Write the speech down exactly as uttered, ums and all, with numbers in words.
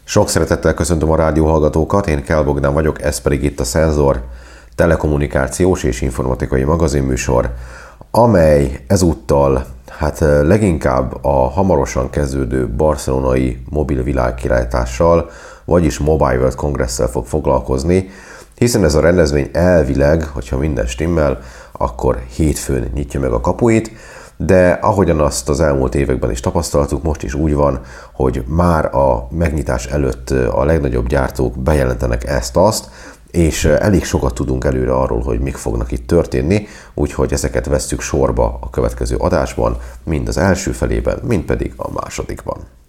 Sok szeretettel köszöntöm a rádióhallgatókat, én Kell Bogdán vagyok, ez pedig itt a Szenzor, telekommunikációs és informatikai magazinműsor, amely ezúttal hát leginkább a hamarosan kezdődő barcelonai mobil világkirálytással, vagyis Mobile World Congress-szel fog foglalkozni, hiszen ez a rendezvény elvileg, hogyha minden stimmel, akkor hétfőn nyitja meg a kapuit, de ahogyan azt az elmúlt években is tapasztaltuk, most is úgy van, hogy már a megnyitás előtt a legnagyobb gyártók bejelentenek ezt-azt, és elég sokat tudunk előre arról, hogy mik fognak itt történni, úgyhogy ezeket vesszük sorba a következő adásban, mind az első felében, mind pedig a másodikban.